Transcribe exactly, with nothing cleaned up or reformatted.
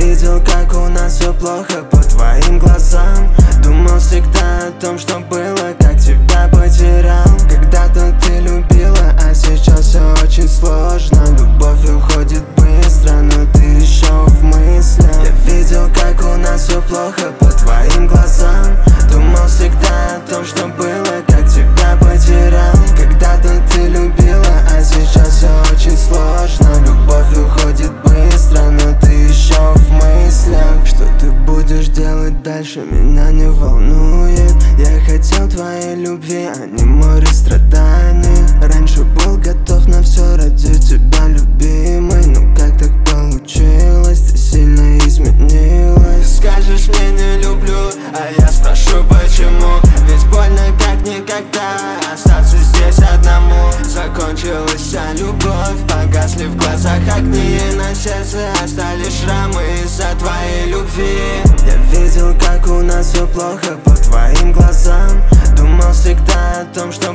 видел, как у нас все плохо по твоим глазам. Думал всегда о том, что было, как тебя потерял. Когда-то ты любила, а сейчас все очень сложно. Любовь уходит быстро, но ты еще в мыслях. Я видел, как у нас все плохо по твоим глазам. Думал всегда о том, что было, как тебя потерял. Когда-то ты любила, а сейчас все очень сложно. Любовь уходит быстро, но ты еще в мыслях. Что ты будешь делать дальше, меня не волнует. Я хотел твоей любви, а не море страданий. Раньше был готов на все ради тебя, любимый. Но как так получилось, ты сильно изменилась. Скажешь мне не люблю, а я спрошу почему. Ведь больно как никогда остаться здесь одному. Закончилась вся любовь, погасли в глазах огни. И на сердце остались шрамы из-за твоей любви. Я видел, как у нас все плохо по твоим глазам. Думал всегда о том, что